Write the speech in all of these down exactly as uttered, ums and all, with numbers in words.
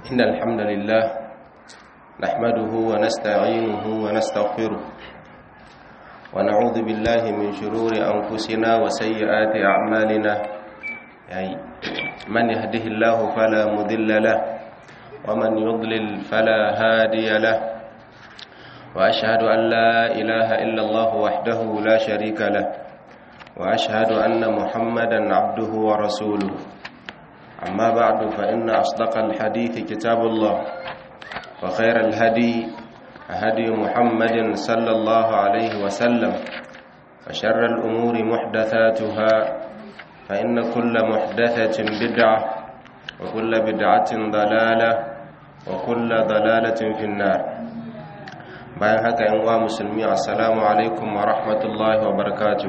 إن الحمد لله نحمده ونستعينه ونستغفره ونعوذ بالله من شرور أنفسنا وسيئات أعمالنا من يهده الله فلا مضل له ومن يضلل فلا هادي له وأشهد أن لا إله إلا الله وحده لا شريك له وأشهد أن محمدا عبده ورسوله أما بعد فإن أصدق الحديث كتاب الله وخير الهدي هدي محمد صلى الله عليه وسلم وشر الأمور محدثاتها فإن كل محدثة بدعة وكل بدعة ضلالة وكل ضلالة في النار. bayan haka yan uwa musulmi, assalamu alaikum wa rahmatullahi wa barakatuh.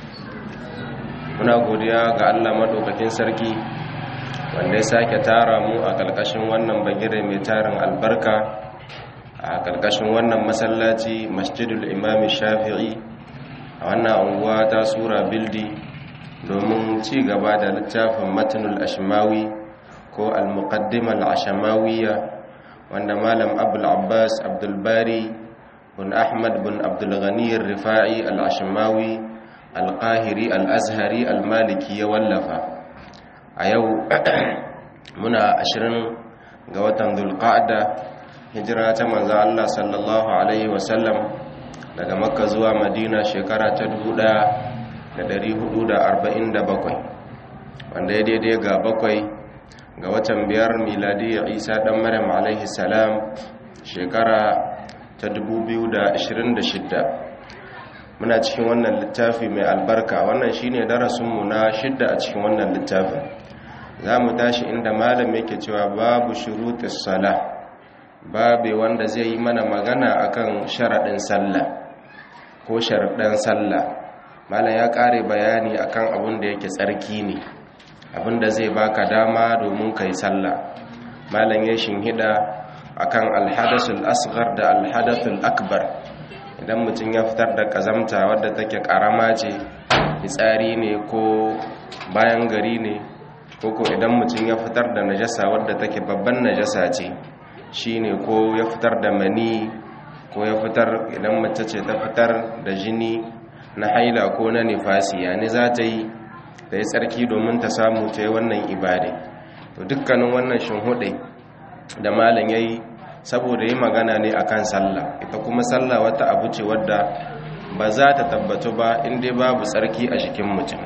Muna godiya ga Allah madaukakin sarki wanda ya sake tara mu a kalkashin wannan bagire mai tarin albarka, a kalkashin wannan masallaci Masjidul Imam Shafi'i a wannan unguwa ta Sura Bildi domin ci gaba da littafin Matnul Ashmawi ko Al-Muqaddimah Al-Ashmawiyya wanda Malam Abdul Abbas Abdul Bari bin Ahmad bin Abdul Ghani Rifai Al-Ashmawi Al-Qahiri Al-Azhari Al-Maliki ya wallafa. A yau muna ashirin ga watan Dhul-Qa'da, hijira ta manzo Allah sallallahu alaihi wasallam daga Makka zuwa Madina shekara ta dubu ɗaya da ɗari hudu da arba'in da bakwai, wanda ya daidai ga bakwai ga watan biyar miladiyya Isa dan Maryam alaihi salam shekara ta dubu biyu da ashirin da shidda. Muna cikin wannan littafi mai albarka, wannan shine darasinmu na shidda a cikin wannan littafin. Za mu tashi inda malam yake cewa babu shurutis sala, babu wanda zai yi mana magana akan sharaɗin sallah ko sharaɗin sallah. Malam ya ƙare bayani akan abin da yake tsarki ne, abin da zai baka dama domin kai sallah. Malam ya shinhida akan alhadathul asghar da alhadathul akbar. Idan mutum ya fitar da kazamta wadda take karama ce, fitsari ne ko bayan gari ne, koko idan mutum ya fitar da najasa wadda take babban najasa ce, shine ko ya fitar da mani, ko ya fitar idan mace ce ta fitar da jini na haila ko na nifasi, yani za ta yi da ya tsarki domin ta samu ta yi wannan ibade. To dukkanin wannan shinhuɗe da malam yayi saboda yi magana ne akan sallah. Ita kuma sallah wata abu ce wadda ba za ta tabbatu ba inda babu tsarki a jikin mutum.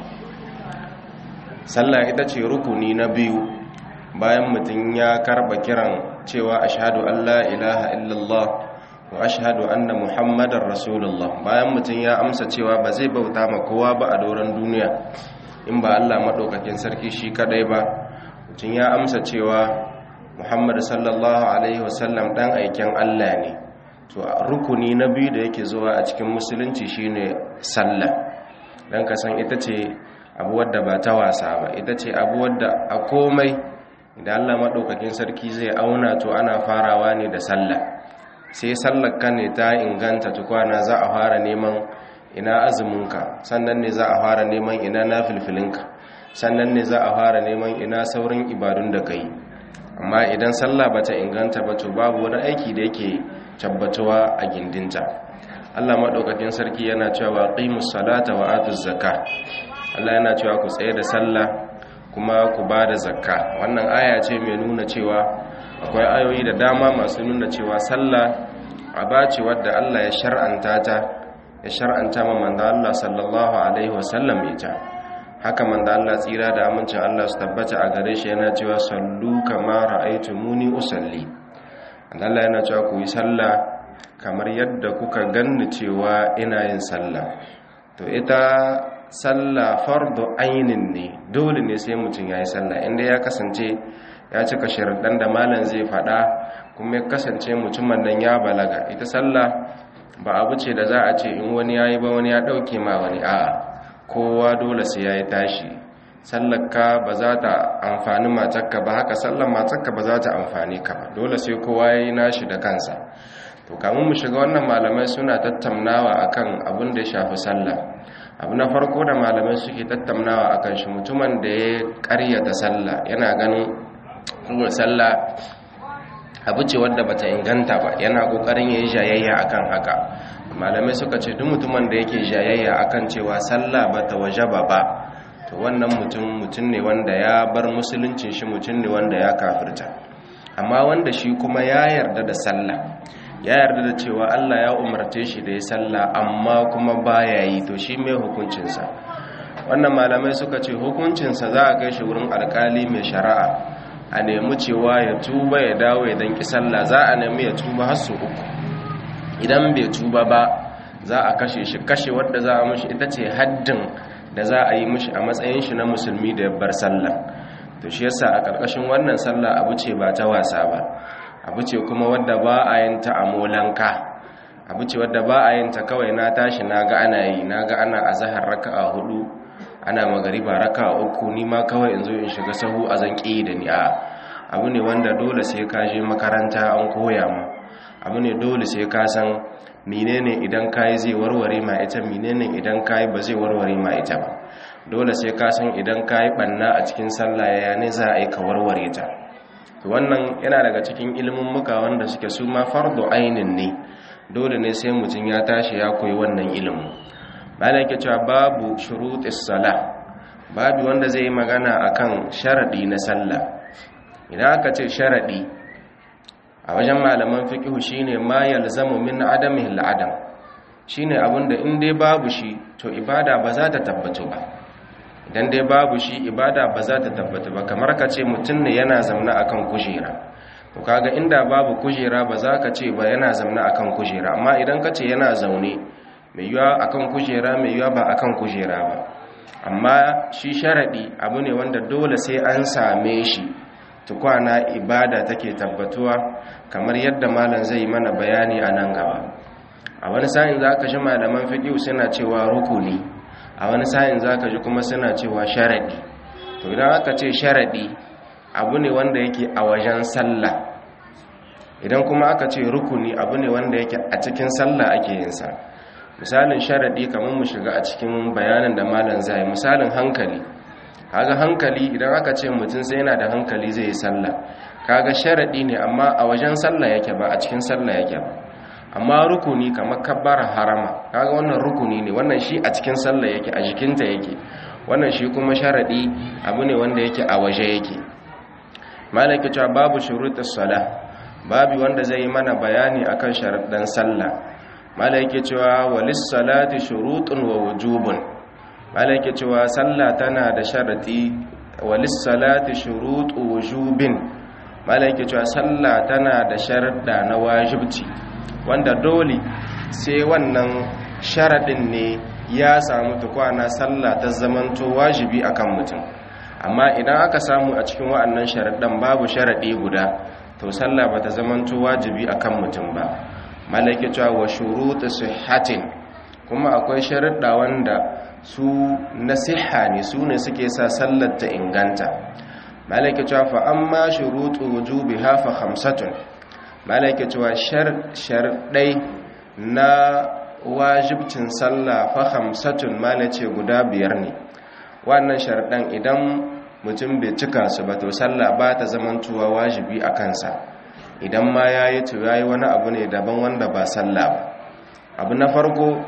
Sallah ita ce rukuni na biyu bayan mutum ya karba kiran cewa ashhadu an la ilaha illallah wa ashhadu anna muhammadar rasulullah. Bayan mutum ya amsa cewa ba zai bauta ma kowa ba a doron duniya in ba Allah madaukakin sarki shi kadai ba, mutum ya amsa cewa Muhammad sallallahu alaihi wasallam dan aiken Allah ne. To rukuni na biyu da yake zuwa a cikin musulunci shine sallah. Dan ka san ita ce abu wadda ba ta wasa ba, ita ce abu wadda a komai idan Allah madaukakin sarki zai auna to ana farawa ne da sallah. Sai sallar ka ne ta inganta tukwana za a fara neman ina azuminka, sannan ne za a fara neman ina nafilfilinka, sannan ne za a fara neman ina saurin ibadun da kai. Amma idan sallah bata inganta ba to babu wani aiki da yake tabbatuwa a gindinta. Allah madaukakin sarki yana cewa qimus salata wa atuz zakah. Allah yana cewa ku tsaye da sallah kuma ku bada zakka. Wannan aya ce mai nuna cewa akwai ayoyi da dama masu nuna cewa sallah aba ce wadda Allah ya shar'anta ta, ya shar'anta ma manzo Allah sallallahu alaihi wasallam ita. Haka manzo Allah tsira da amincin Allah su tabbata a gare shi yana cewa sallu kama ra'aytumuni usalli. Allah yana cewa ku yi sallah kamar yadda kuka ganni cewa ina yin sallah. To ita sallah fardu ainin ne, dole ne sai mutum yayi sallah inda ya kasance ya cika sharuɗan da malam zai faɗa, kuma ya kasance mutumin nan ya balaga. Ita sallah ba abu ce da za a ce in wani yayi ba wani ya dauke ma wani, a'a, kowa dole sai ya yi tashi. Sallarka ba za ta amfani matarka ba, haka sallar matarka ba za ta amfani ka ba, dole sai kowa ya yi nashi da kansa. To kamun mu shiga wannan, malamai suna tattaunawa akan abin da ya shafi sallah. Abu na farko da malamai suke tattaunawa akan shi mutumin da ya ƙaryata sallah, yana ganin kuma sallah abu ce wadda bata inganta ba, yana kokarin yayi jayayya akan haka. Malamai suka ce duk mutumin da yake jayayya akan cewa sallah bata wajaba ba, to wannan mutum mutum ne wanda ya bar musuluncin shi, mutum ne wanda ya kafirta. Amma wanda shi kuma ya yarda da sallah, ya yarda da cewa Allah ya umarce shi da ya sallah amma kuma baya yi, to shi mai hukuncinsa. Wannan malamai suka ce hukuncinsa za a kai shi wurin alkali mai shari'a, a nemi cewa ya tuba ya dawo ya danki sallah, za a nemi ya tuba har su uku. Idan bai tuba ba za a kashe shi, kashe wadda za a mishi ita ce haddin da za a yi mishi a matsayin shi na musulmi da ya bar sallah. To shi yasa a karkashin wannan sallah abu ce ba ta wasa ba, abu ce kuma wadda ba a yin ta a molanka, abu ce wadda ba a yin ta kawai na tashi na ga ana yi, na ga ana azahar raka'a hudu, ana magariba raka'a uku, ni ma kawai in zo in shiga sahu a zan ƙi da ni. A abu ne wanda dole sai ka je makaranta an koya ma, abu ne dole sai ka san menene idan kayi zai warware ma ita, menene idan kayi ba zai warware ma ita ba. Dole sai ka san idan kayi banna a cikin sallah ya ne za a yi ka warware ta. Wannan yana daga cikin ilimin muka wanda suke su ma fardu ainin ne, dole ne sai mutum ya tashi ya koyi wannan ilimin. Bayan yake cewa babu shurutis salah, babu wanda zai yi magana akan sharadi na sallah. Idan aka ce sharadi a wajen malaman fiqh shine ma yalzamu min adamihi al-adam, shine abinda in dai babu shi to ibada ba za ta tabbatu ba. Idan dai babu shi ibada ba za ta tabbata ba. Kamar ka ce mutum ne yana zamna akan kujera, to kaga inda babu kujera ba za ka ce ba yana zamna akan kujera, amma idan ka ce yana zaune, mai yiwa akan kujera mai yiwa ba akan kujera ba. Amma shi sharadi abu ne wanda dole sai an same shi tukwana ibada take tabbatuwa, kamar yadda malam zai mana bayani a nan gaba. A wani sa'in za ka ji malaman fiqh suna cewa rukuni, a wani sa'in za ka ji kuma suna cewa sharadi. To idan aka ce sharadi abu ne wanda yake a wajen sallah, idan kuma aka ce rukuni abu ne wanda yake a cikin sallah ake yinsa. Misalin sharadi kamar mu shiga a cikin bayanin da malam zai, misalin hankali. Kaga hankali idan aka ce mutum sai yana da hankali zai yi sallah, kaga sharadi ne amma a wajen sallah yake ba a cikin sallah yake ba. Amma rukuni kamar kabbara harama, kaga wannan rukuni ne, wannan shi a cikin sallah yake, a jikinta yake. Wannan shi kuma sharadi abu ne wanda yake a waje yake. Malaka cewa babu shurutus salah, babu wanda zai yi mana bayani akan sharuɗan sallah. Malaka cewa walis salati shurutun wa wujubun, malaka cewa sallah tana da sharadi. Walis salati shurutu wujubin, malaka cewa sallah tana da sharuɗa na wajibci, wanda dole sai wannan sharadin ne ya samu tukwana sallah ta zamanto wajibi akan mutum. Amma idan aka samu a cikin wa'annan sharadan babu sharadi guda, to sallah bata zamanto wajibi akan mutum ba. Malaka cewa wa shurutu sihhatin, kuma akwai sharuɗa wanda su nasiha ne, su ne suke sa sallar ta inganta. Malaka cewa fa amma shurutu wujubiha fa khamsatun, malaka cewa sharɗai na wajibcin sallah fa khamsatun, malace guda biyar ne. Wannan sharɗan idan mutum bai cika su ba to sallah ba ta zamantuwa wajibi a kansa. Idan ma yayi to yayi wani abu ne daban wanda ba sallah ba. Abu na farko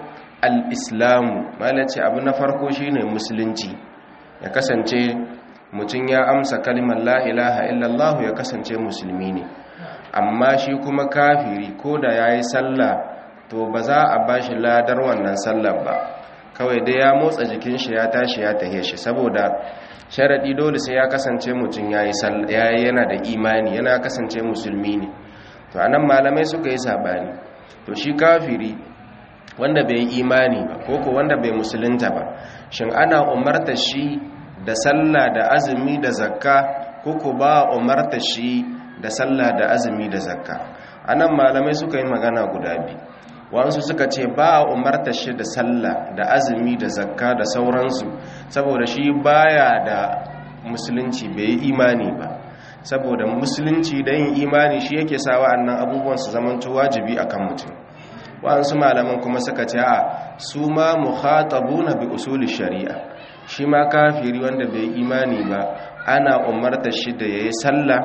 al-islamu, malace abu na farko shine musulunci, ya kasance mutum ya amsa kalimar la ilaha illallah, ya kasance musulmi ne. Amma shi kuma kafiri ko da ya yi sallah to ba za a ba shi ladar wannan sallar ba, kawai dai ya motsa jikin shi ya tashi ya tahe shi, saboda sharaɗi dole sai ya kasance mutum ya yi yana da imani, yana kasance musulmi ne. To anan malamai suka yi sabani, to shi kafiri wanda bai yi imani ba ko ko wanda bai musulunta ba, shin ana umarta shi da sallah da azumi da zakka ko ko ba umarta shi da sallah da azumi da zakka? Anan malamai suka yi magana guda biyu. Wasu suka ce ba umarta shi da sallah da azumi da zakka da sauransu, saboda shi baya da musulunci, bai yi imani ba. Saboda musulunci da yin imani shi yake sa wa'annan abubuwan su zamanto wajibi akan mutum. Wasu malaman kuma suka ce a su ma mukhatabuna bi usuli shari'a, shi ma kafiri wanda bai imani ba ana umarta shi da yayi sallah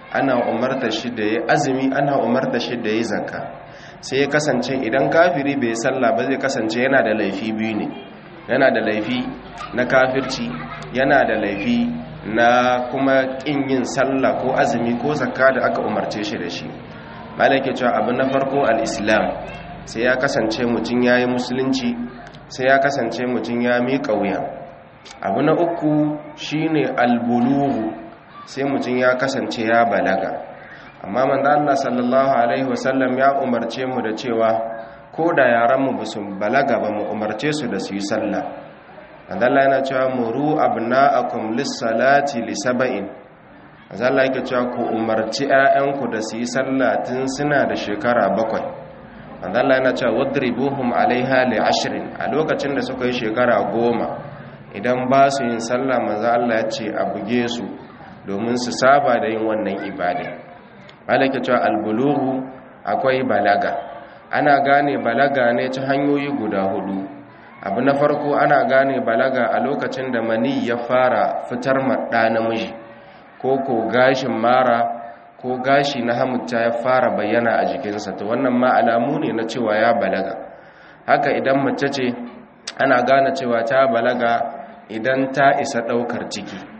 ana umarta shi da ya azumi ana umarta shi da ya zakka sai ya kasance idan kafiri bai sallah ba zai kasance yana da laifi biyu ne yana da laifi na kafirci yana da laifi na kuma kin yin sallah ko azumi ko zakka da aka umarce shi da shi malaka cewa abu na farko al-islam sai ya kasance mutum yayi musulunci sai ya kasance mutum ya miƙa wuya abu na uku shine al-bulugh sai mutum ya kasance ya balaga amma manzo Allah sallallahu alaihi wasallam ya umarce mu da cewa ko da yaran mu basu balaga ba mu umarce su da su yi sallah manzo Allah yana cewa muru abna'akum lis-salati li sab'in manzo Allah yake cewa ku umarci ƴaƴanku da su yi sallah tun suna da shekara bakwai manzo Allah yana cewa wadribuhum alaiha li ashrin a lokacin da suka yi shekara goma idan ba su yin sallah manzo Allah ya ce a buge su domin su saba da yin wannan ibada malaka cewa albulughu akwai balaga ana gane balaga ne ta hanyoyi guda hudu abu na farko ana gane balaga a lokacin da mani ya fara fitar madda namiji ko ko gashin mara ko gashi na hamutta ya fara bayyana a jikinsa to wannan ma alamu ne na cewa ya balaga haka idan mace ce ana gane cewa ta balaga idan ta isa daukar ciki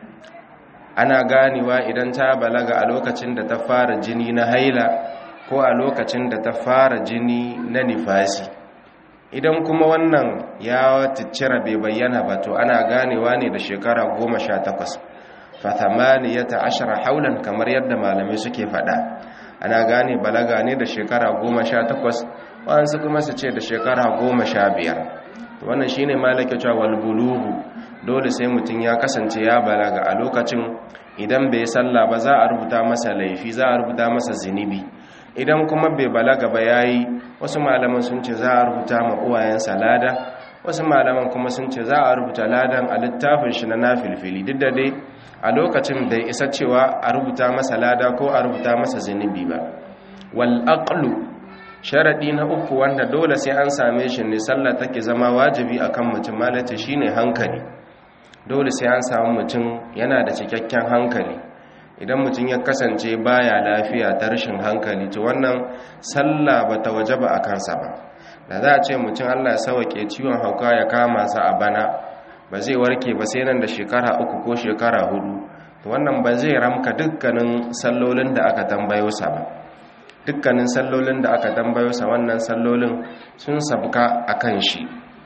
ana ganewa idan ta balaga a lokacin da ta fara jini na haila ko a lokacin da ta fara jini na nifasi idan kuma wannan ya ticcira bai bayyana ba to ana ganewa ne da shekara goma sha takwas fa thamaniyata ashara haulan kamar yadda malamai suke faɗa ana gane balaga ne da shekara goma sha takwas waɗansu kuma su ce da shekara goma sha biyar wannan shine malaka cewa wal bulughu dole sai mutum ya kasance ya balaga a lokacin idan bai sallah ba za a rubuta masa laifi za a rubuta masa zinubi idan kuma bai balaga ba yayi wasu malaman sun ce za a rubuta ma uwayensa lada wasu malaman kuma sun ce za a rubuta ladan a littafin shi na nafilfili duk da dai a lokacin bai isa cewa a rubuta masa lada ko a rubuta masa zinubi ba wal aqlu sharadi na uku wanda dole sai an same shi ne sallah take zama wajibi akan mutum malata shine hankali dole sai an samu mutum yana da cikakken hankali idan mutum ya kasance baya lafiya ta rashin hankali to wannan sallah bata wajaba a kansa ba da za a ce mutum Allah ya sauke ciwon hauka ya kama sa a bana ba zai warke ba sai nan da shekara uku ko shekara hudu to wannan ba zai ramka dukkanin sallolin da aka tambayo sa ba dukkanin sallolin da aka tambayo sa wannan sallolin sun sabka akan shi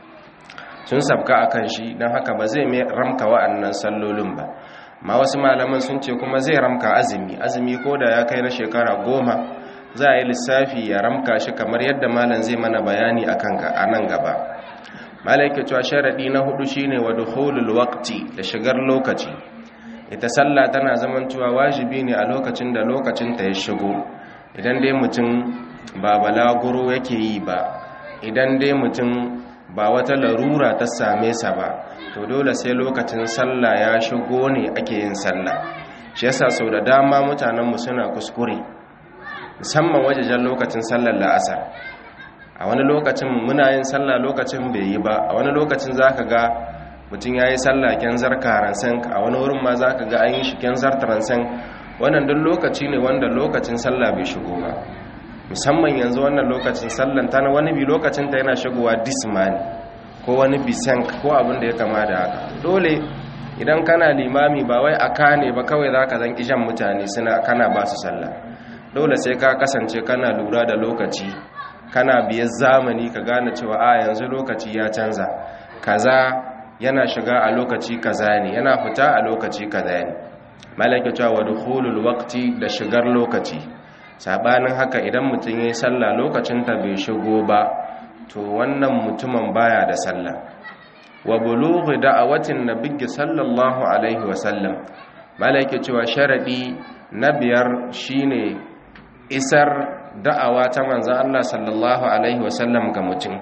sun sabka akan shi don haka ba zai mai ramka wa'annan sallolin ba ma wasu malaman sun ce kuma zai ramka azumi azumi ko da ya kai na shekara goma za a yi lissafi ya ramka shi kamar yadda malam zai mana bayani akan ga anan gaba malaika cewa sharadi na hudu shine wa dukhulul waqti da shigar lokaci ita sallah tana zamantowa wajibi ne a lokacin da lokacin ta ya shigo idan dai mutum ba balaguro yake yi ba idan dai mutum ba wata larura ta same sa ba to dole sai lokacin sallah ya shigo ne ake yin sallah shi yasa sau da dama mutanenmu suna kuskure musamman wajejen lokacin sallar la'asar a wani lokacin muna yin sallah lokacin bai yi ba a wani lokacin zaka ga mutum yayi sallah kenzar karansan a wani wurin ma zaka ga an yi shi kenzar taransan wannan duk lokaci ne wanda lokacin sallah bai shigo ba musamman yanzu wannan lokacin sallan ta na wani bi lokacin ta yana shigowa dismani ko wani bisank ko abin da ya kama da haka dole idan kana limami ba wai aka ne ba kawai zaka zan kishan mutane suna kana ba su sallah dole sai ka kasance kana lura da lokaci kana biyar zamani ka gane cewa a yanzu lokaci ya canza kaza yana shiga a lokaci kaza ne yana fita a lokaci kaza ne malaka cewa wa dukhulul waqti da shigar lokaci sabanin haka idan mutum yayi sallah lokacin ta bai shigo ba to wannan mutumin baya da sallah wa bulughi da'awatin nabiyyi sallallahu alaihi wa sallam malaka cewa sharadi na biyar shine isar da'awa ta manzon Allah sallallahu alaihi wa sallam ga mutum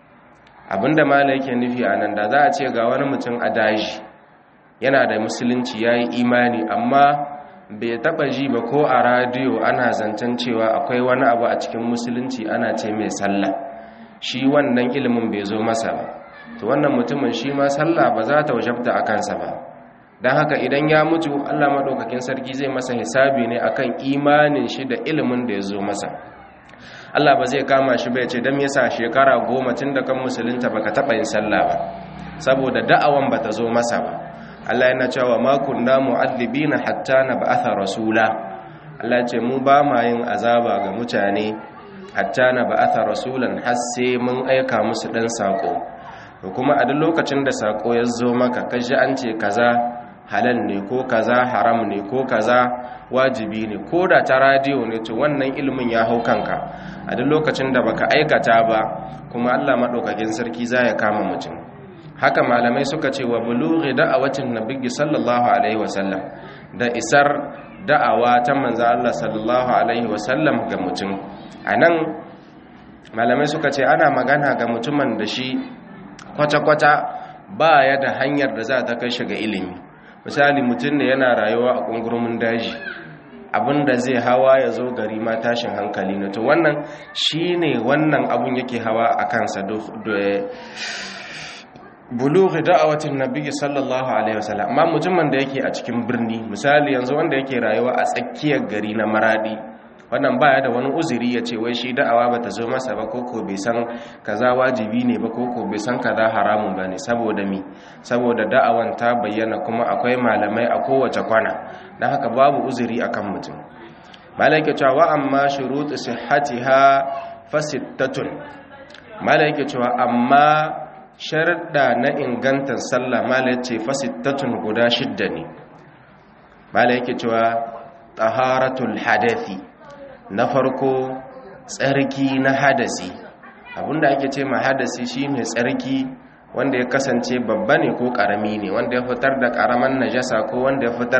abinda malaka yake nufi anan da za a ce ga wani mutum a daji yana da musulunci yayi imani amma bai taba ji ba ko a radiyo ana zancen cewa akwai wani abu a cikin musulunci ana ce mai sallah shi wannan ilimin bai zo masa ba to wannan mutumin shi ma sallah ba za ta wajabta a kansa ba dan haka idan ya mutu Allah madaukakin sarki zai masa hisabi ne akan imanin shi da ilimin da ya zo masa. Allah ba zai kama shi ba ya ce dan yasa shekara goma tun da kan musulunta baka taba yin sallah ba, saboda da'awan bata zo masa ba. Allah yana cewa ma kunna mu'adhibina hatta nab'atha rasula. Allah ya ce mu ba ma yin azaba ga mutane hatta nab'atha rasulan, har sai mun aika musu dan sako. To kuma a duk lokacin da sako ya zo maka kaji an ce kaza halal ne ko kaza haram ne ko kaza wajibi ne, ko da ta radiyo ne, to wannan ilimin ya hau kanka a duk lokacin da baka aikata ba, kuma Allah madaukakin sarki za ya kama mutum. Haka malamai suka ce wa bulughi da'awatin nabiyyi sallallahu alaihi wasallam, da isar da'awa ta manzo Allah sallallahu alaihi wasallam ga mutum. Anan malamai suka ce ana magana ga mutumin da shi kwata-kwata ba ya da hanyar da za ta kai shi ga ilimi. Misali mutum ne yana rayuwa a kungurumin daji, abinda zai hawa ya zo gari ma tashin hankali ne, to wannan shine wannan abun yake hawa a kansa. Bulughi da'awatin nabiyyi sallallahu alaihi wasallam. Amma mutumin da yake a cikin birni, misali yanzu wanda yake rayuwa a tsakiyar gari na Maradi, wannan baya da wani uzuri ya ce wai shi da'awa bata zo masa ba, koko bai san kaza wajibi ne ba, koko bai san kaza haramun ba ne. Saboda mi? Saboda da'awan ta bayyana kuma akwai malamai a kowace kwana, don haka babu uzuri akan mutum. Malaka cewa wa amma shurutu sihhatiha fasittatun. Malaka cewa amma sharuɗa na ingantar sallah, malaka ce fasittatun guda shidda ne. Malaka cewa taharatul hadathi, na farko tsarki na hadasi. Abinda ake ce ma hadasi shine tsarki wanda ya kasance babba ne ko karami ne, wanda ya fitar da karaman najasa ko wanda ya fitar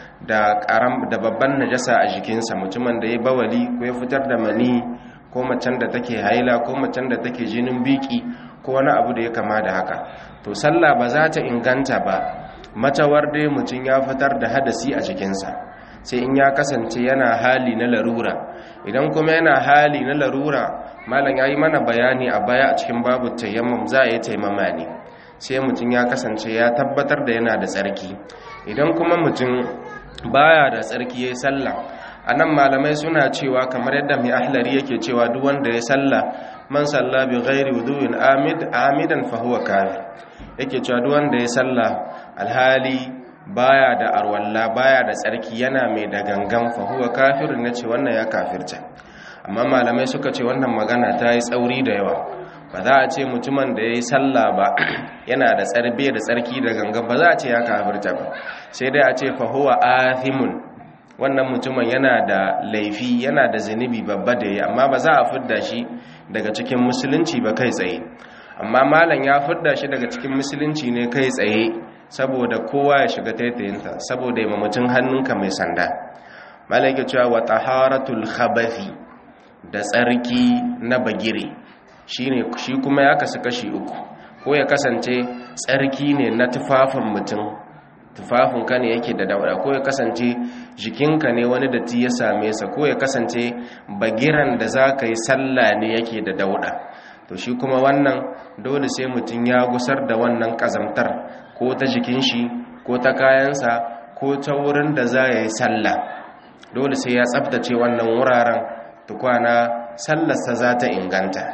da karam da babban najasa a jikinsa. Mutumin da ya bawali ko ya fitar da mani, ko macen da take haila, ko macen da take jinin biki, ko wani abu da ya kama da haka, to sallah ba za ta inganta ba matawar dai mutum ya fitar da hadasi a jikinsa, sai in ya kasance yana hali na larura. Idan kuma yana hali na larura, malam ya yi mana bayani a baya a cikin babu tayammum, za a yi taimama ne sai mutum ya kasance ya tabbatar da yana da tsarki. Idan kuma mutum baya da tsarki ya yi sallah, a nan malamai suna cewa kamar yadda mai ahlari yake cewa duk wanda ya sallah, man salla bi ghairi wudu'in amid amidan fa huwa kafir. Yake cewa duk wanda ya sallah alhali baya da arwalla, baya da tsarki, yana mai da gangan, fa huwa kafirun, nace wannan ya kafirta. Amma malamai suka ce wannan magana ta yi tsauri da yawa. Ba za a ce mutumin da ya yi sallah ba yana da tsarbe da tsarki da gangan, ba za a ce ya kafirta ba, sai dai a ce fa huwa athimun, wannan mutumin yana da laifi, yana da zunubi babba da ya, amma ba za a fidda shi daga cikin musulunci ba kai tsaye. Amma malam ya fidda shi daga cikin musulunci ne kai tsaye saboda kowa ya shiga taitayinta, saboda yi mutum hannunka mai sanda. Malam ya cewa wa taharatul khabathi, da tsarki na bagire, shine shi kuma ya kasu kashi uku. Ko ya kasance tsarki ne na tufafin mutum, tufafinka ne yake da dauda, ko ya kasance jikinka ne wani datti ya same sa, ko ya kasance bagiran da za ka yi sallah ne yake da dauda. To shi kuma wannan dole sai mutum ya gusar da wannan kazamtar, ko ta jikin shi, ko ta kayansa, ko ta wurin da za ya yi sallah. Dole sai ya tsabtace wannan wuraren, tukwana sallarsa za ta inganta.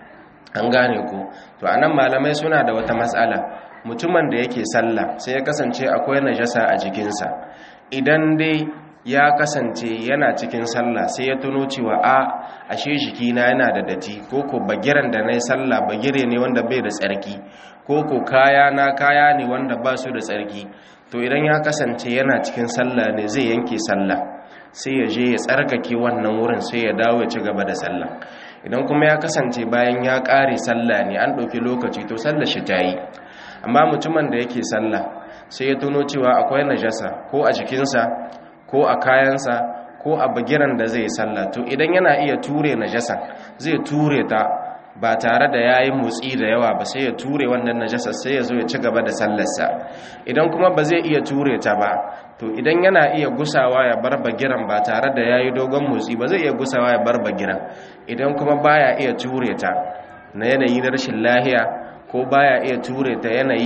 An gane ku? To anan malamai suna da wata matsala. Mutumin da yake sallah sai ya kasance akwai najasa a jikinsa, idan dai ya kasance yana cikin sallah sai ya tuno cewa a ashe jikina yana da datti, ko ko bagiran da nayi sallah bagire ne wanda bai da tsarki, ko ko kaya na kaya ne wanda ba su da tsarki, to idan ya kasance yana cikin sallah ne zai yanke sallah, sai ya je ya tsarkake wannan wurin, sai ya dawo ya ci gaba da sallah. Idan kuma ya kasance bayan ya ƙare sallah ne, an ɗauki lokaci, to sallar shi ta yi. Amma mutumin da yake sallah sai ya tuno cewa akwai najasa ko a jikinsa, ko a kayansa, ko a bagiran da zai sallah, to idan yana iya ture najasa zai ture ta ba tare da yayi motsi da yawa ba, sai ya ture wannan najasa, sai ya zo ya ci gaba da sallarsa. Idan kuma ba zai iya ture ta ba, to idan yana iya gusawa ya bar bagiran ba tare da yayi dogon motsi ba, zai iya gusawa ya bar bagiran. Idan kuma baya iya ture ta na yanayi na rashin lahiya, ko baya iya ture ta yanayi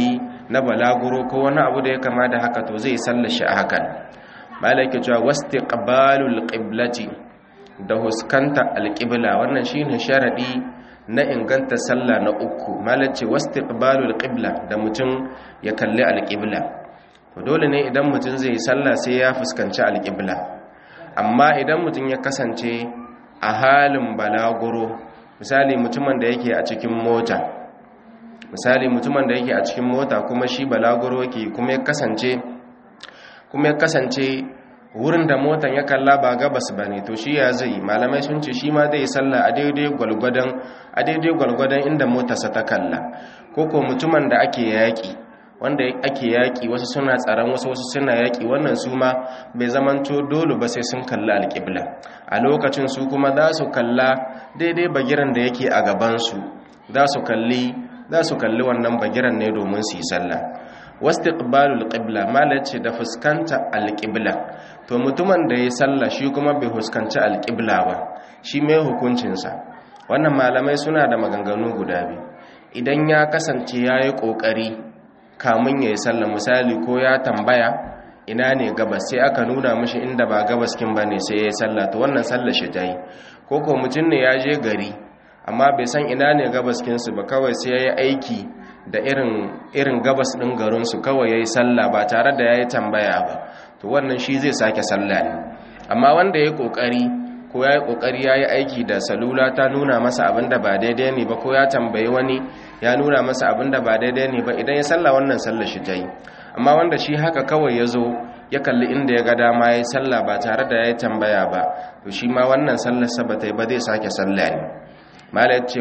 na balaguro ko wani abu da ya kama da haka to zai sallar shi a hakan. malaka cewa wastiqbalul qiblati da huskanta alqibla wannan shine sharadi na inganta sallah na uku. malace wastiqbalul qibla da mutum ya kalli alqibla. to dole ne idan mutum zai yi sallah sai ya fuskanci alqibla. amma idan mutum ya kasance a halin balaguro, misali mutumin da yake a cikin mota misali mutumin da yake a cikin mota kuma shi balaguro yake kuma ya kasance kuma ya kasance wurin da motan ya kalla ba gabas bane, to shi ya zai, malamai sun ce shi ma zai sallah a daidai gwalgwadon a daidai gwalgwadon inda motarsa ta kalla. ko ko mutumin da ake yaki, wanda ake yaki wasu suna tsaron wasu wasu suna yaki, wannan su ma bai zamanto dole ba sai sun kalla alƙibla. a lokacin su kuma za su kalla daidai bagiran da yake a gaban su, za su kalli za su kalli wannan bagiran ne domin su yi sallah. wastiqbalul qibla malace da fuskanta alqibla. to mutumin da yayi sallah shi kuma bai fuskanci alqibla ba, shi mai hukuncin sa. wannan malamai suna da maganganu guda biyu. idan ya kasance yayi kokari kamun yayi sallah, misali ko ya tambaya ina ne gabas sai aka nuna mishi inda ba gabas kin bane sai yayi sallah, to wannan sallar shi tayi. ko ko mutun ne ya je gari amma bai san ina ne gabas kin su ba, kawai sai yayi aiki da irin irin gabas din garin su, kawai yayi sallah ba tare da yayi tambaya ba, to wannan shi zai sake sallah ne. amma wanda yayi kokari ko yayi kokari yayi aiki da salula ta nuna masa abinda ba daidai ne ba, ko ya tambayi wani ya nuna masa abinda ba daidai ne ba, idan ya sallah wannan sallar shi tayi. amma wanda shi haka kawai yazo ya kalli inda ya ga dama yayi sallah ba tare da yayi tambaya ba, to shi ma wannan sallar sa ba tayi ba, zai sake sallah ne. malai ce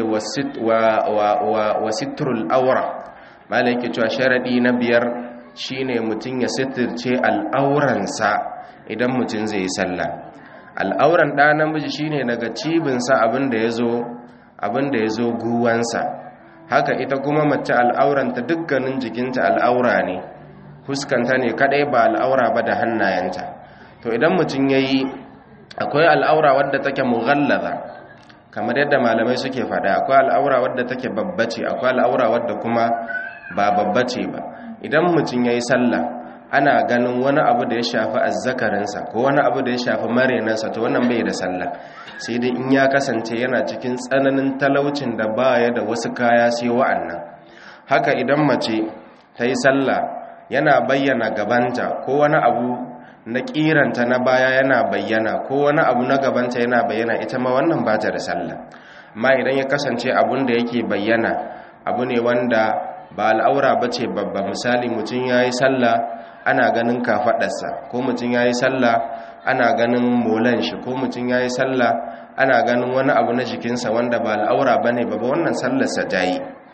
wasitrul aura, malai ke cewa sharadi na biyar shine mutum ya sitirce al'auransa idan mutum zai yi sallah. al'auran ɗa namiji shine daga cibinsa abinda ya zo abinda ya zo guwansa. haka ita kuma mace al'auranta dukkanin jikinta al'aura ne, fuskanta ne kadai ba al'aura ba da hannayenta. to idan mutum yayi, akwai al'aura wadda take mughallaza kamar yadda malamai suke faɗa, akwai al'aura wadda take babbace, akwai al'aura wadda kuma ba babbace ba. idan mutum yayi sallah ana ganin wani abu da ya shafi azzakarinsa ko wani abu da ya shafi marenansa, to wannan bai da sallah. sai dai in ya kasance yana cikin tsananin talaucin da baya da wasu kaya sai wa'annan. haka idan mace ta yi sallah yana bayyana gabanta ko wani abu na kiranta na baya yana bayyana, ko wani abu na gabanta yana bayyana, ita ma wannan ba ta da sallah. amma idan ya kasance abun da yake bayyana abu ne wanda ba al'aura ba ce babba, misali mutum ya yi sallah ana ganin kafaɗarsa, ko mutum ya yi sallah ana ganin molan shi, ko mutum ya yi sallah ana ganin wani abu na jikinsa wanda ba al'aura ba ne babba, wannan sallarsa jayi.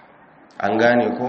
an gane ko?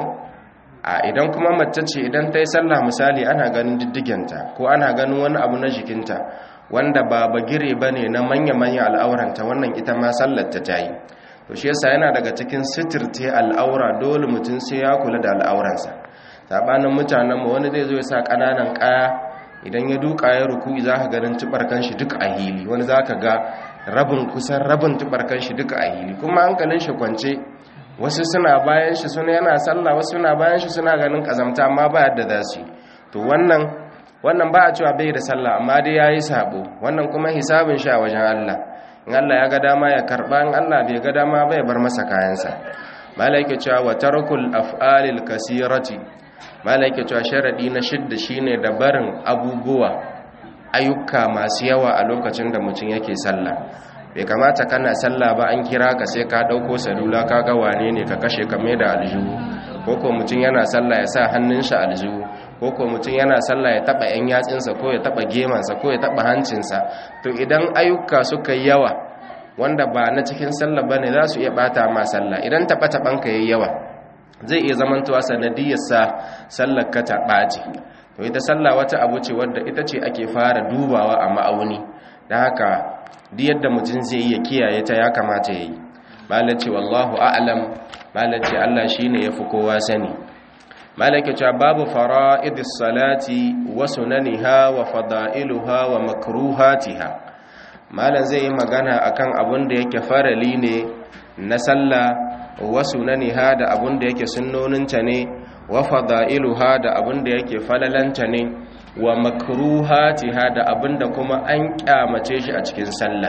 a idan kuma mace ce, idan ta yi sallah misali ana ganin diddigenta ko ana ganin wani abu na jikinta wanda ba bagire ba ne na manya-manya al'auranta, wannan ita ma sallar ta jayi. to shi yasa yana daga cikin sitirce al'aura, dole mutum sai ya kula da al'auransa. sabanin mutanen mu, wani zai zo ya sa kananan kaya, idan ya duka ya ruku'i zaka ganin tubarkan shi duk a hili, wani zaka ga rabin kusan rabin tubarkan shi duk a hili, kuma hankalin shi kwance. wasu suna bayan shi suna yana sallah, wasu suna bayan shi suna ganin kazamta, amma ba yadda za su yi. to wannan wannan ba a cewa bai da sallah, amma dai yayi sabo, wannan kuma hisabin shi a wajen Allah. in Allah ya ga dama ya karba, in Allah bai ga dama bai bar masa kayansa. malaike cewa wa tarkul af'alil kasirati, malaike cewa sharadi na shidda shine da barin abubuwa ayyuka masu yawa a lokacin da mutum yake sallah. bai kamata kana sallah ba an kira ka sai ka dauko salula ka ga wane ne ka kashe ka mai da aljihu, ko ko mutum yana sallah ya sa hannun shi aljihu, ko ko mutum yana sallah ya taba yan yatsinsa ko ya taba gemansa ko ya taba hancinsa. to idan ayyuka suka yi yawa wanda ba na cikin sallah bane za su iya bata ma sallah. idan taba taban ka yayi yawa zai iya zamantowa sanadiyar sa sallar ka ta bace. to ita sallah wata abu ce wadda ita ce ake fara dubawa a ma'auni, dan haka duk yadda mutum zai yi ya kiyaye ta ya kamata yayi. malaci wallahu a'lam, malaci Allah shine yafi kowa sani. malaka cewa babu fara'idis salati wa sunaniha wa fada'iluha wa makruhatiha. malan zai yi magana akan abun da yake farali ne na sallah, wa sunaniha da abun da yake sunnoninta ne, wa fada'iluha da abinda yake falalanta ne wa makruhatiha da abinda kuma an kyamace shi a cikin sallah.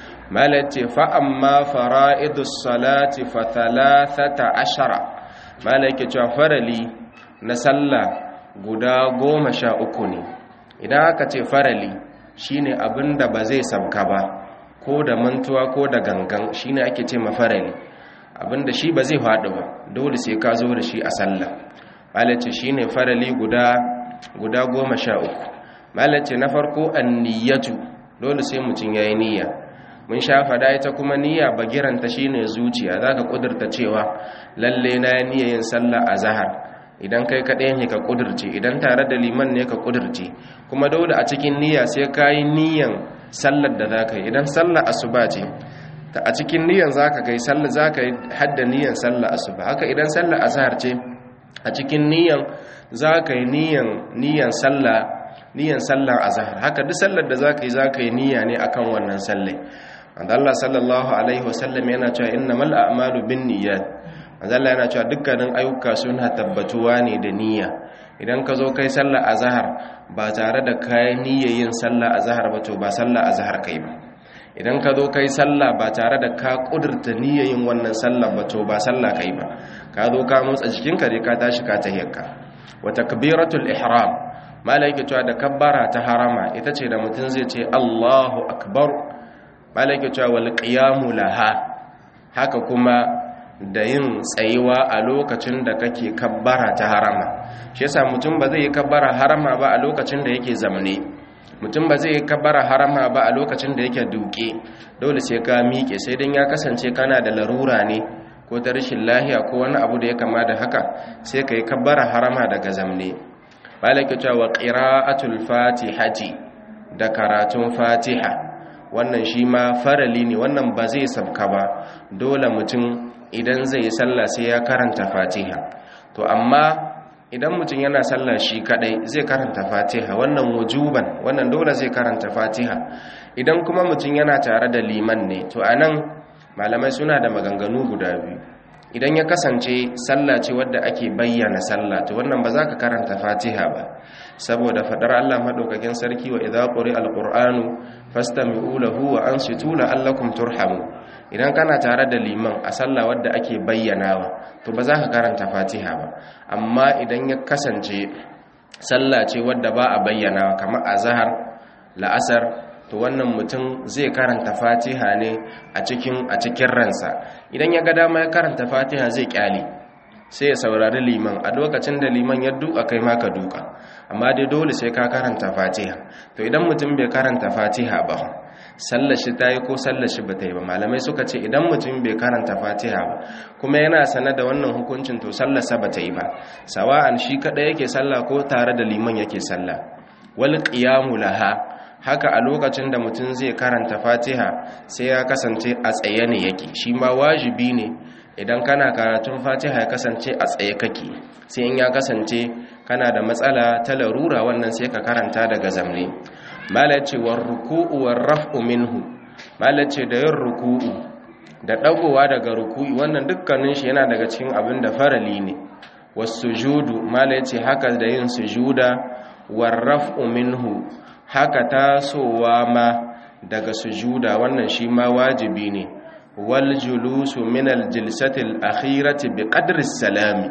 malati fa amma fara'idus salati fa thalathata ashara malaki cewa farali na sallah guda goma sha uku ne. idan aka ce farali shine abinda ba zai sabka ba ko da mantuwa ko da gangan shine ake ce mafarali, abinda shi ba zai faɗi ba dole sai ka zo da shi a sallah. malace shine farali guda guda goma sha uku. malace na farko an-niyyatu, dole sai mutun yayi niyya. mun sha fada ita kuma niyya bagiranta shine zuciya, zaka kudurta cewa lalle na niyya yin sallah azhar. idan kai kadai ne ka kudurce, idan tare da liman ne ka kudurce, kuma dole a cikin niyya sai kai niyyan sallar da zaka yi. idan sallar asuba ce ta a cikin niyyan zaka kai sallar zaka yi hadda niyyan sallar asuba. haka idan sallar azhar ce a cikin niyyan zaka yi niyyan niyyan sallah niyyan sallar azhar. haka duk sallar da zaka yi zaka yi niyya ne akan wannan sallar. wanda Allah sallallahu alaihi wasallam yana cewa innamal a'malu binniyat. wanda Allah yana cewa dukkanin ayyuka suna tabbatuwa ne da niyya. idan ka zo kai sallar azhar ba tare da kai niyyar yin sallar azhar ba to ba sallar azhar kai ba. idan ka zo kai sallah ba tare da ka kudurta niyyar yin wannan sallar ba to ba sallah kai ba. ka zo ka motsa jikinka dai ka tashi ka tahiyyarka. wa takbiratul ihram malaika cewa da kabbara ta harama ita ce da mutum zai ce Allahu akbar. malaika cewa wal qiyamu laha, haka kuma da yin tsayuwa a lokacin da kake kabbara ta harama. shi yasa mutum ba zai yi kabbara harama ba a lokacin da yake zamne, mutum ba zai yi kabbara harama ba a lokacin da yake duke, dole sai ka miƙe. sai dan ya kasance kana da larura ne ko ta rashin lahiya ko wani abu da ya kama da haka sai ka yi kabbara harama daga zamne. malaka cewa qira'atul fatihati, da karatun fatiha, wannan shi ma farali ne, wannan ba zai sabka ba, dole mutum idan zai yi sallah sai ya karanta fatiha. to amma idan mutum yana sallah shi kadai zai karanta fatiha, wannan wujuban, wannan dole zai karanta fatiha. idan kuma mutum yana tare da liman ne to anan malamai suna da maganganu guda biyu. idan ya kasance sallah ce wadda ake bayyana sallah to wannan ba za ka karanta fatiha ba, saboda fadar Allah madaukakin sarki wa idza quri alquranu fastami'u lahu wa ansitu la'allakum turhamun. idan kana tare da liman a sallah wadda ake bayyanawa to ba za ka karanta fatiha ba. amma idan ya kasance sallah ce wadda ba a bayyanawa kamar azhar, la'asar, to wannan mutum zai karanta fatiha ne a cikin a cikin ransa. idan ya ga dama ya karanta fatiha zai kyale, sai ya saurari liman. a lokacin da liman ya duka kai ma ka duka, amma dai dole sai ka karanta fatiha. to idan mutum bai karanta fatiha ba sallar shi ta yi ko sallar shi ba ta yi ba. malamai suka ce idan mutum bai karanta fatiha ba kuma yana sanar da wannan hukuncin to sallarsa ba ta yi ba, sawa'an shi kaɗai yake sallah ko tare da liman yake sallah. wal qiyamu laha, haka a lokacin da mutum zai karanta fatiha sai ya kasance a tsaye ne yake. shi ma wajibi ne idan kana karatun fatiha ya kasance a tsaye kake, sai in ya kasance kana da matsala ta larura wannan sai ka karanta daga zamne. malace war ruku'u war raf'u minhu, malace da yin ruku'u da dagowa daga ruku'i wannan dukkanin shi yana daga cikin abin da farali ne. was sujudu, malace haka da yin sujuda. war raf'u minhu, haka tasowa ma daga sujuda wannan shi ma wajibi ne. wal julusu min al jilsati al akhirati bi qadri salami,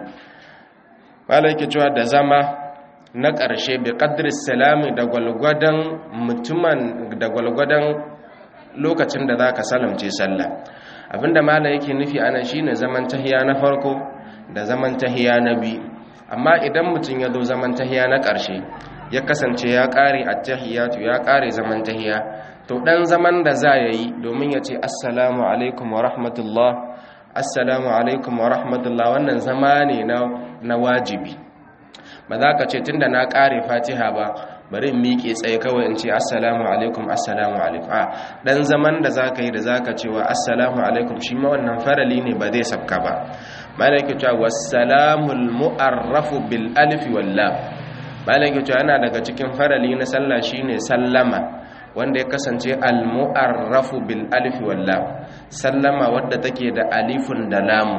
malaka cewa da zama na ƙarshe bi qadri salami, da gwalgwadan mutumin da gwalgwadan lokacin da zaka salamce sallah. abinda malaka yake nufi ana shine zaman tahiya na farko da zaman tahiya na biyu. amma idan mutum ya zo zaman tahiya na ƙarshe ya kasance ya ƙare attahiyatu, ya ƙare zaman tahiya, to dan zaman da za ya yi domin ya ce assalamu alaikum wa rahmatullah, assalamu alaikum wa rahmatullah, wannan zama ne na wajibi. ba za ka ce tunda na ƙare fatiha ba bari in miƙe tsaye kawai in ce assalamu alaikum assalamu alaikum. a dan zaman da za ka yi da za ka cewa assalamu alaikum shi ma wannan farali ne ba zai sabka ba. malaka cewa wassalamul mu'arrafu bil alif wal lam, malaka cewa yana daga cikin farali na sallah shine sallama wanda ya kasance al mu'arrafu bil alif wal lam, sallama wadda take da alifun da lam.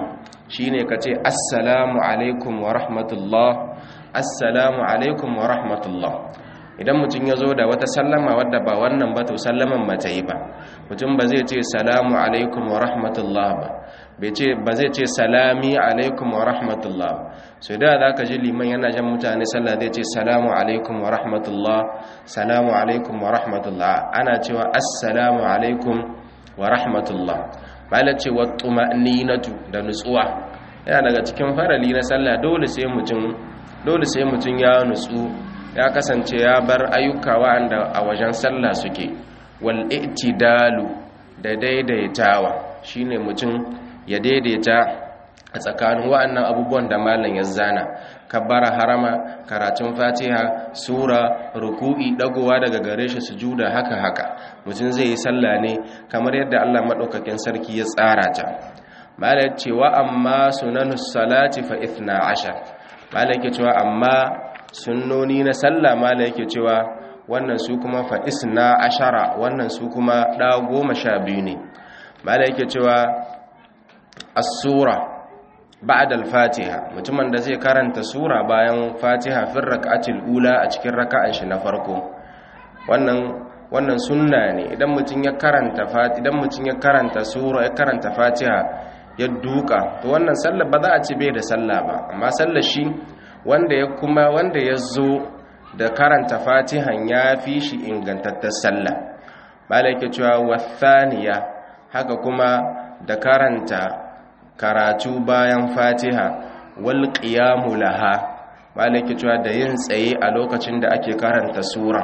shine kace assalamu alaikum wa rahmatullah, assalamu alaikum wa rahmatullah. idan mutum ya zo da wata sallama wadda ba wannan ba to sallaman mata yi ba. mutum ba zai ce salamu alaikum wa rahmatullah ba, ba zai ce salami alaikum wa rahmatullah. so da za ka ji liman yana jan mutane sallah zai ce salamu alaikum wa rahmatullah, salamu alaikum wa rahmatullah. ana cewa assalamu alaikum wa rahmatullah. bala ce wa tuma'ninatu da nutsuwa yana daga cikin farali na sallah. dole sai mutum dole sai mutum ya nutsu, ya kasance ya bar ayyuka wa'anda a wajen sallah suke. wal i'tidalu da daidaitawa shine mutum ya daidaita a tsakanin wa'annan abubuwan da malam ya zana: kabbara harama, karatun fatiha, sura, ruku'i, dagowa daga gare shi, sujuda, haka haka mutum zai yi sallah ne kamar yadda Allah madaukakin sarki ya tsara ta. malam cewa amma sunanus salati fa ithna ashar. malam yake cewa amma sunnoni na sallah, malam yake cewa wannan su kuma fa isna ashara, wannan su kuma da goma sha biyu ne. malam yake cewa as-sura ba'da al-fatiha, mutumin da zai karanta sura bayan fatiha fi rak'atil ula, a cikin raka'an shi na farko. wannan wannan sunna ne. idan mutum ya karanta fatiha idan mutum ya karanta sura ya karanta fatiha ya duka, to wannan sallar ba za a ci bai da sallah ba. amma sallar shi wanda ya kuma wanda ya zo da karanta fatihan ya fi shi ingantattar sallah. malaka cewa wathaniya, haka kuma da karanta karatu bayan fatiha, wal qiyamu laha, malaka cewa da yin tsaye a lokacin da ake karanta sura,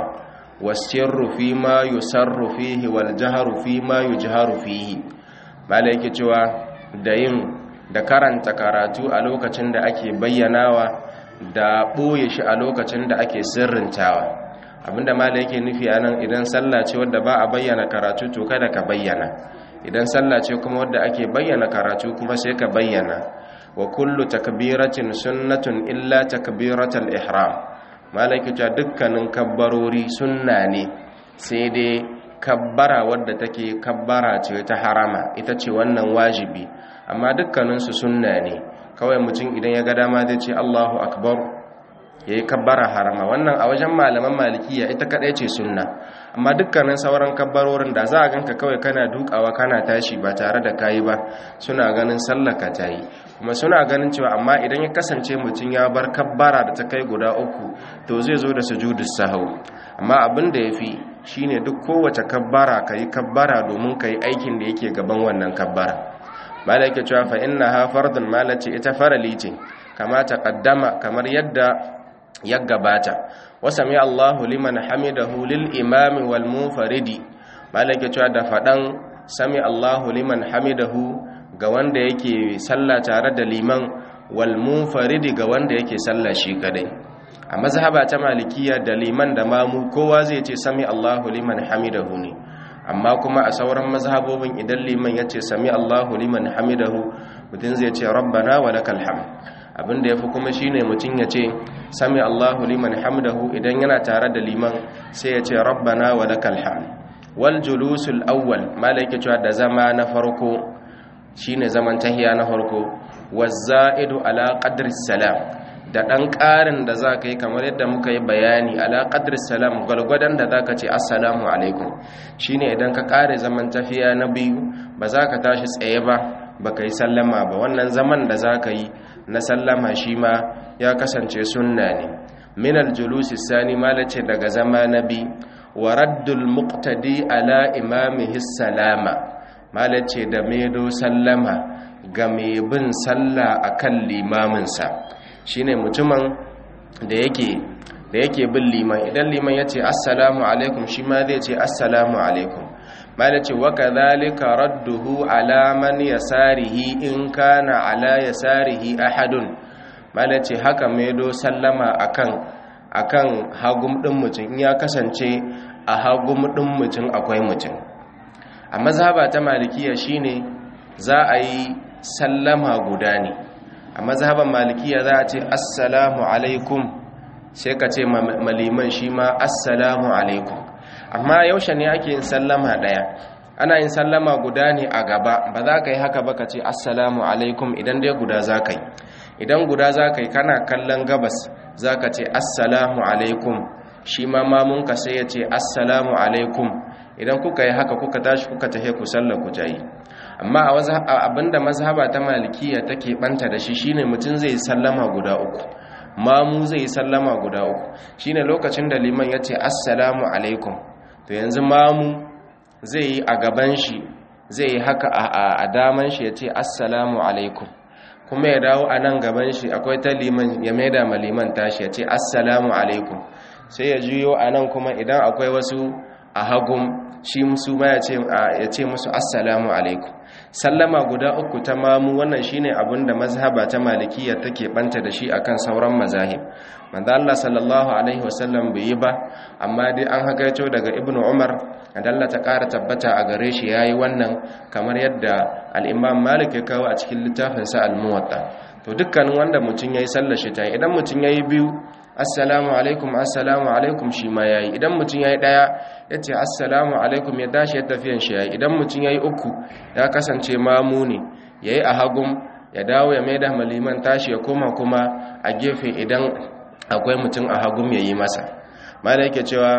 wasirru fi ma yusarru fihi wal jahru fi ma yujharu fihi. malaka cewa da yin da karanta karatu a lokacin da ake bayyanawa, da ɓoye shi a lokacin da ake sirrintawa. abinda mala yake nufi a nan, idan sallah ce wadda ba a bayyana karatu to kada ka bayyana, idan sallah ce kuma wadda ake bayyana karatu kuma sai ka bayyana. wa kullu takbiratin sunnatun illa takbiratul ihram. mala yake cewa dukkanin kabbarori sunna ne, sai dai kabbara wadda take kabbara ce ta harama, ita ce wannan wajibi, amma dukkaninsu sunna ne. kawai mutum idan ya ga dama zai ce Allahu akbar, yayi kabbara harama. wannan a wajen malaman malikiya ita kadai ce sunna, amma dukkanin sauran kabbarorin da za a ganka kawai kana dukawa kana tashi ba tare da kayi ba, suna ganin sallaka tayi. kuma suna ganin cewa amma idan ya kasance mutum ya bar kabbara da ta kai guda uku, to zai zo da sujudus sahau. amma abin da yafi shine duk kowace kabbara kayi kabbara domin kayi aikin da yake gaban wannan kabbara. mala yake cewa fa innaha fardun, mala ce ita farali ce, kama taqaddama, kamar yadda ya gabata. wa sami Allahu liman hamidahu lil imami wal munfaridi. mala yake cewa da fadan sami Allahu liman hamidahu ga wanda yake sallah tare da liman, wal munfaridi ga wanda yake sallah shi kadai. a mazhaba ta malikiya da liman da mamu kowa zai ce sami Allahu liman hamidahu ne, amma kuma a sauran mazhabobin idan liman ya ce sami Allahu liman hamidahu, mutum zai ce rabbana wa lakal hamd. abinda yafi kuma shine mutum ya ce sami Allahu liman hamidahu idan yana tare da liman, sai ya ce rabbana wa lakal hamd. wal julusul awwal, malaka cewa da zama na farko shine zaman tahiya na farko, wazaidu ala qadri salam, da ɗan ƙarin da za ka yi kamar yadda muka yi bayani ala ƙadar salam, gwalgwadon da za ka ce assalamu alaikum. shi ne idan ka ƙare zaman tafiya na biyu ba za ka tashi tsaye ba ba ka yi sallama ba. wannan zaman da za ka yi na sallama shi ma ya kasance sunna ne. minal julusi sani malace daga zama na biyu, wa raddul muqtadi ala imamihi salama, malace da medo sallama ga mai bin sallah akan limaminsa. shine mutumin da yake da yake bin liman, idan liman yace assalamu alaikum shi ma zai ce assalamu alaikum. mala ce wa kadhalika radduhu ala man yasarihi in kana ala yasarihi ahadun. mala ce haka mai do sallama akan akan hagum din mutum, in ya kasance a hagum din mutum akwai mutum. a mazhaba ta malikiya shine za a yi sallama guda ne. a mazhaban malikiya za a ce assalamu alaikum, sai ka ce maliman shi ma assalamu alaikum. amma yaushe ne ake yin sallama daya? ana yin sallama guda ne a gaba, ba za ka yi haka ba ka ce assalamu alaikum idan dai guda za ka yi. Idan guda za ka yi kana kallon gabas za ka ce assalamu alaikum, shi ma mamunka sai ya ce assalamu alaikum. Idan kuka yi haka kuka tashi kuka tahe ku sallar ku jayi. Amma a abinda mazhaba ta malikiya take banta da shi shine mutum zai sallama guda uku, mamu zai sallama guda uku. Shine lokacin da liman ya ce assalamu alaikum, to yanzu mamu zai yi a gaban shi, zai yi haka a daman shi ya ce assalamu alaikum, kuma ya dawo a nan gaban shi akwai ta liman ya maida ma liman tashi ya ce assalamu alaikum, sai ya juyo a nan kuma idan akwai wasu a hagun shi musu ma ya ce musu assalamu alaikum. Sallama guda uku ta mamu, wannan shine abin da mazhaba ta malikiya take banta da shi akan sauran mazahib. Manzo Allah sallallahu alaihi wasallam bai yi ba, amma dai an hakaito daga Ibn Umar da Allah ta ƙara tabbata a gare shi yayi wannan, kamar yadda al-Imam Malik ya kawo a cikin littafin sa Al-Muwatta. To dukkanin wanda mutun yayi sallar shi tayi, idan mutun yayi biyu assalamu alaikum assalamu alaikum shi ma yayi. Idan mutun yayi daya yace assalamu alaikum ya dashi ya tafiyan shi yayi. Idan mutun yayi uku ya kasance mamu ne, yayi a hagum ya dawo ya maida maliman tashi ya koma kuma a gefe idan akwai mutum a hagum yayi masa. Malai yake cewa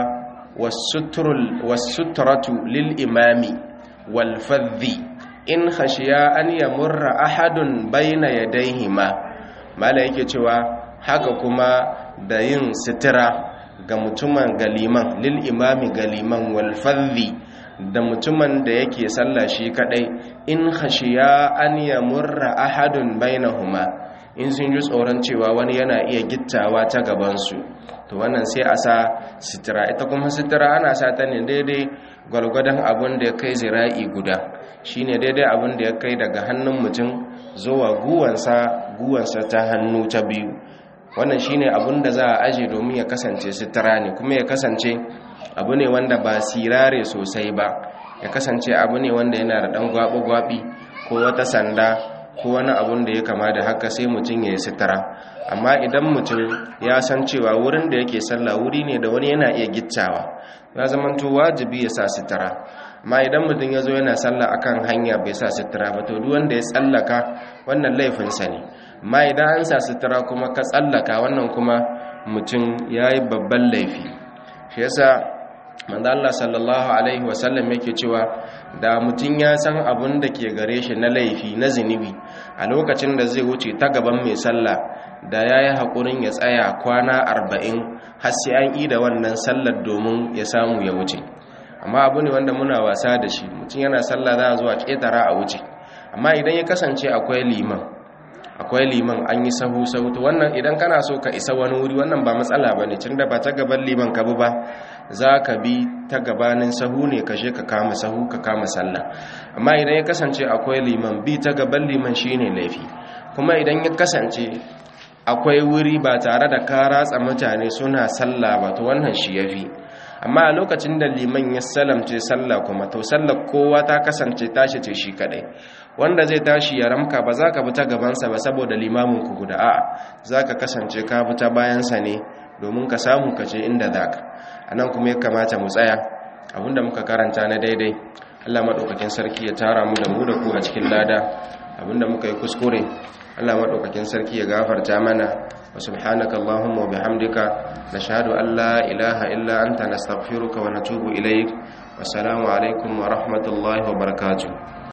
wasutrul wasutratu lil imami wal fadhi in khashiya an yamurra ahadun bayna yadayhima. Malai yake cewa haka kuma da yin sitira ga mutumin galiman, lil imami galiman, wal fadhi da mutumin da yake sallah shi kadai, in khashiya an yamurra ahadun bainahuma, in sun ji tsoron cewa wani yana iya gittawa ta gaban su, to wannan sai a sa sitira. Ita kuma sitira ana sa ta ne daidai gwargwadon abin da ya kai zira'i guda, shine daidai abin da ya kai daga hannun mutum zuwa guwansa guwansa ta hannu ta biyu. Wannan shine abun da za a aje domin ya kasance sitira ne, kuma ya kasance abu ne wanda ba sirare sosai ba, ya kasance abu ne wanda yana da dan gwabi-gwabi ko wata sanda ko wani abun da ya kama da haka, sai mutum ya yi sitira. Amma idan mutum ya san cewa wurin da yake sallah wuri ne da wani yana iya gittawa, ya zamanto wajibi ya sa sitira. Amma idan mutum ya zo yana sallah akan hanya bai sa sitira ba, to duk wanda ya tsallaka wannan laifinsa ne. Amma idan an sa sitira kuma ka tsallaka, wannan kuma mutum ya yi babban laifi. Shi yasa manzo Allah sallallahu alaihi wasallam yake cewa da mutum ya san abun da ke gare shi na laifi na zinubi a lokacin da zai wuce ta gaban mai sallah, da yayi hakurin ya tsaya kwana arba'in har sai an yi da wannan sallar domin ya samu ya wuce. Amma abu ne wanda muna wasa da shi, mutum yana sallah za a zuwa ketara a wuce. Amma idan ya kasance akwai liman akwai liman an yi sahu sahu, to wannan idan kana so ka isa wani wuri wannan ba matsala bane, tunda ba ta gaban liman ka bi ba, za ka bi ta gabanin sahu ne ka je ka kama sahu ka kama sallah. Amma idan ya kasance akwai liman, bi ta gaban liman shine laifi. Kuma idan ya kasance akwai wuri ba tare da ka ratsa mutane suna sallah ba, to wannan shi yafi. Amma a lokacin da liman ya salamce sallah kuma, to sallar kowa ta kasance tashi ce shi kadai. Wanda zai tashi ya ramka ba za ka bi ta gabansa ba saboda limamin ku guda, a'a za ka kasance ka bi ta bayansa ne domin ka samu ka je inda za ka. A nan kuma ya kamata mu tsaya, abinda muka karanta na daidai Allah maɗaukakin sarki ya tara mu da mu da ku a cikin lada, abinda muka yi kuskure Allah maɗaukakin sarki ya gafarta mana. wa subhanaka allahumma wa bihamdika nashhadu an la ilaha illa anta nastaghfiruka wa natubu ilayk. Wassalamu alaikum wa rahmatullahi wa barakatuh.